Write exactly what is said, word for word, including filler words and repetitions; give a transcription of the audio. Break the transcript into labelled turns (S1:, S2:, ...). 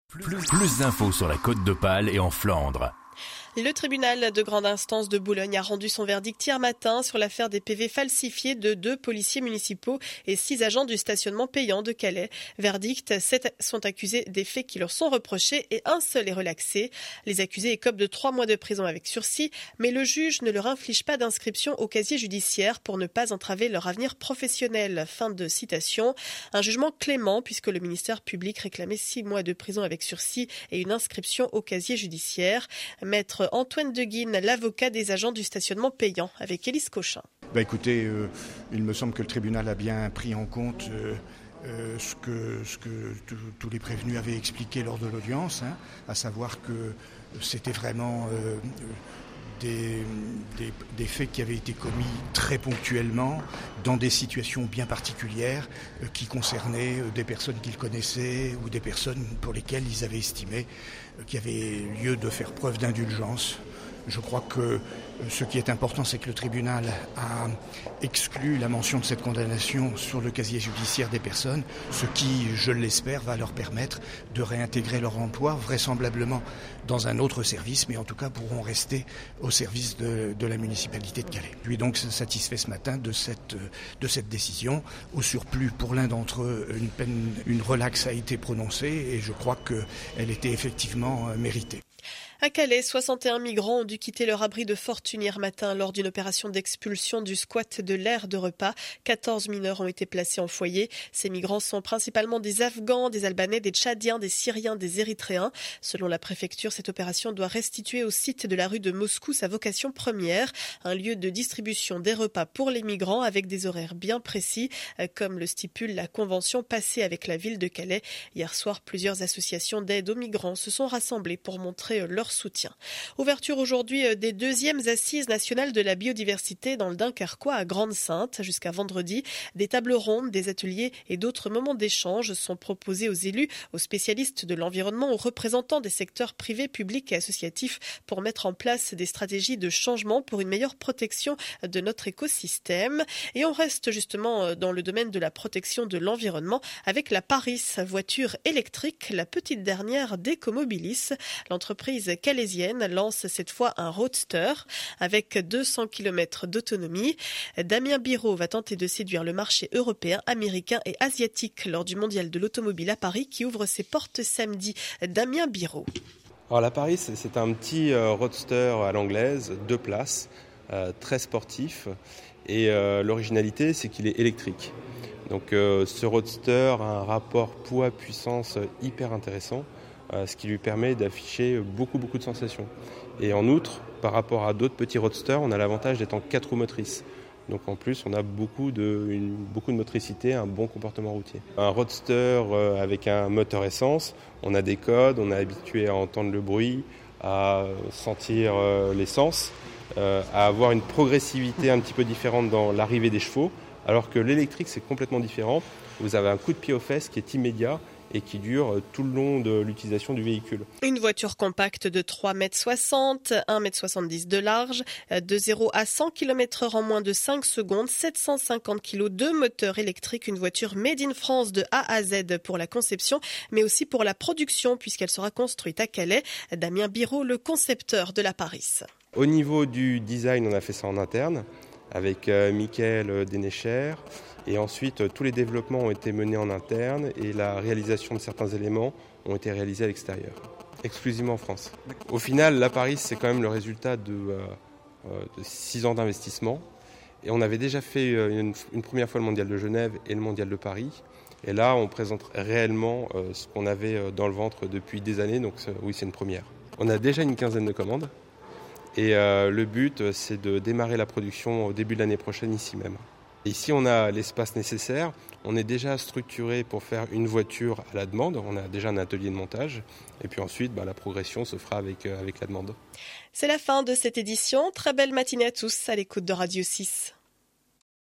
S1: Plus, plus d'infos sur la Côte d'Opale et en Flandre.
S2: Le tribunal de grande instance de Boulogne a rendu son verdict hier matin sur l'affaire des P V falsifiés de deux policiers municipaux et six agents du stationnement payant de Calais. Verdict, sept sont accusés des faits qui leur sont reprochés et un seul est relaxé. Les accusés écopent de trois mois de prison avec sursis, mais le juge ne leur inflige pas d'inscription au casier judiciaire pour ne pas entraver leur avenir professionnel. Fin de citation. Un jugement clément puisque le ministère public réclamait six mois de prison avec sursis et une inscription au casier judiciaire. Maître Antoine Deguine, l'avocat des agents du stationnement payant, avec Élise Cochin.
S3: Bah écoutez, euh, il me semble que le tribunal a bien pris en compte euh, euh, ce que, ce que tous les prévenus avaient expliqué lors de l'audience, hein, à savoir que c'était vraiment euh, des, des, des faits qui avaient été commis très ponctuellement, dans des situations bien particulières, euh, qui concernaient euh, des personnes qu'ils connaissaient ou des personnes pour lesquelles ils avaient estimé euh, qu'il y avait lieu de faire preuve d'indulgence. Je crois que ce qui est important, c'est que le tribunal a exclu la mention de cette condamnation sur le casier judiciaire des personnes, ce qui, je l'espère, va leur permettre de réintégrer leur emploi, vraisemblablement dans un autre service, mais en tout cas pourront rester au service de, de la municipalité de Calais. Je suis donc satisfait ce matin de cette, de cette décision. Au surplus, pour l'un d'entre eux, une peine, une relaxe a été prononcée et je crois qu'elle était effectivement méritée.
S2: À Calais, soixante et un migrants ont dû quitter leur abri de fortune hier matin lors d'une opération d'expulsion du squat de l'aire de repas. quatorze mineurs ont été placés en foyer. Ces migrants sont principalement des Afghans, des Albanais, des Tchadiens, des Syriens, des Érythréens. Selon la préfecture, cette opération doit restituer au site de la rue de Moscou sa vocation première, un lieu de distribution des repas pour les migrants avec des horaires bien précis, comme le stipule la convention passée avec la ville de Calais. Hier soir, plusieurs associations d'aide aux migrants se sont rassemblées pour montrer leur soutien. Ouverture aujourd'hui des deuxièmes assises nationales de la biodiversité dans le Dunkerquois à Grande-Synthe. Jusqu'à vendredi, des tables rondes, des ateliers et d'autres moments d'échange sont proposés aux élus, aux spécialistes de l'environnement, aux représentants des secteurs privés, publics et associatifs pour mettre en place des stratégies de changement pour une meilleure protection de notre écosystème. Et on reste justement dans le domaine de la protection de l'environnement avec la Paris, voiture électrique, la petite dernière d'Ecomobilis. L'entreprise calaisienne lance cette fois un roadster avec deux cents kilomètres d'autonomie. Damien Biro va tenter de séduire le marché européen, américain et asiatique lors du mondial de l'automobile à Paris qui ouvre ses portes samedi. Damien Biro.
S4: Alors la Paris, c'est un petit roadster à l'anglaise, deux places, euh, très sportif et euh, l'originalité c'est qu'il est électrique. Donc euh, ce roadster a un rapport poids-puissance hyper intéressant. Ce qui lui permet d'afficher beaucoup beaucoup de sensations. Et en outre, par rapport à d'autres petits roadsters, on a l'avantage d'être en quatre roues motrices. Donc en plus, on a beaucoup de, une, beaucoup de motricité, un bon comportement routier. Un roadster avec un moteur essence, on a des codes, on est habitué à entendre le bruit, à sentir l'essence, à avoir une progressivité un petit peu différente dans l'arrivée des chevaux, alors que l'électrique, c'est complètement différent. Vous avez un coup de pied aux fesses qui est immédiat et qui dure tout le long de l'utilisation du véhicule.
S2: Une voiture compacte de trois mètres soixante, un mètre soixante-dix de large, de zéro à cent kilomètres heure en moins de cinq secondes, sept cent cinquante kilos de moteur électrique, une voiture made in France de A à Z pour la conception, mais aussi pour la production puisqu'elle sera construite à Calais. Damien Biro, le concepteur de la Paris.
S4: Au niveau du design, on a fait ça en interne avec euh, Mickaël Dénécher. Et ensuite, tous les développements ont été menés en interne et la réalisation de certains éléments ont été réalisés à l'extérieur, exclusivement en France. Au final, la Paris, c'est quand même le résultat de, euh, de six ans d'investissement. Et on avait déjà fait une, une première fois le Mondial de Genève et le Mondial de Paris. Et là, on présente réellement euh, ce qu'on avait dans le ventre depuis des années. Donc oui, c'est une première. On a déjà une quinzaine de commandes. Et euh, le but, c'est de démarrer la production au début de l'année prochaine ici même. Ici, on a l'espace nécessaire. On est déjà structuré pour faire une voiture à la demande. On a déjà un atelier de montage. Et puis ensuite, bah, la progression se fera avec, euh, avec la demande.
S2: C'est la fin de cette édition. Très belle matinée à tous à l'écoute de Radio six.